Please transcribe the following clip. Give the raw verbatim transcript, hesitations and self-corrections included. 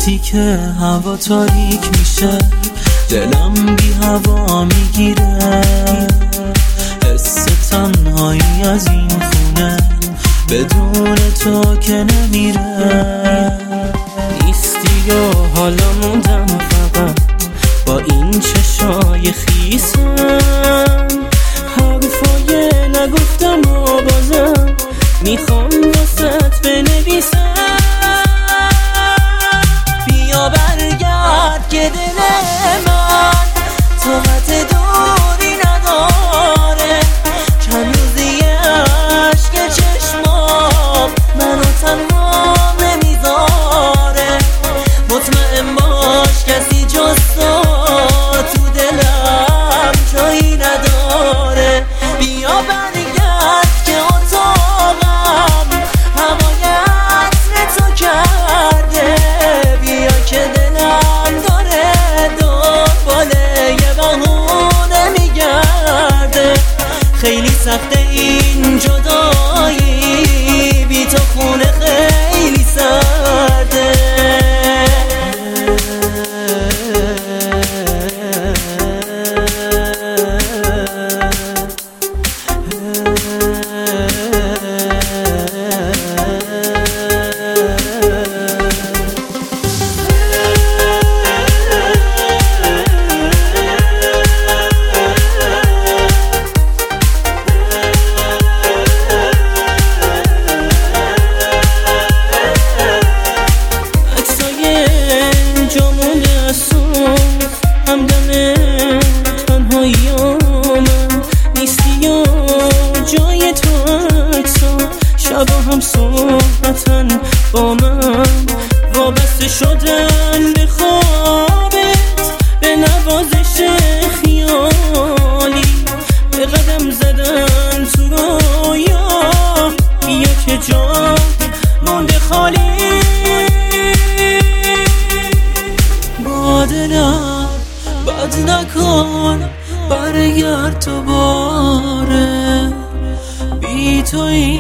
وقتی که هوا تاریک میشه دلم بی هوا میگیره، حس تنهایی از این خونه بدون تو که نمیره. نیستی و حالا موندم فقط با این چشای خیسم، حرفای نگفتم و بازم میخوام واسط بنویسم. بیا برگرد که دل من طاقت دوری نداره، چند روزی عشق چشمام منو تنها نمیذاره. مطمئن باش کسی جز تو تو دلم جایی نداره. بیا برگرد که اتاقم هوای عطر تو کرده، بیا که دلم داره دنباله یه بهونه میگرده. خیلی سخته این جدایی، بی تو خونه خیلی سرده. همدم تنهاییامم نیستی و جای تو عکسا شبا هم صحبتن با من، وابسته شدن به خوابت، به نوازش خیالی، به قدم زدن تو رویا. بیا که جا مونده خالی، با دلم بد نکن برگرد تو باره، بی تو این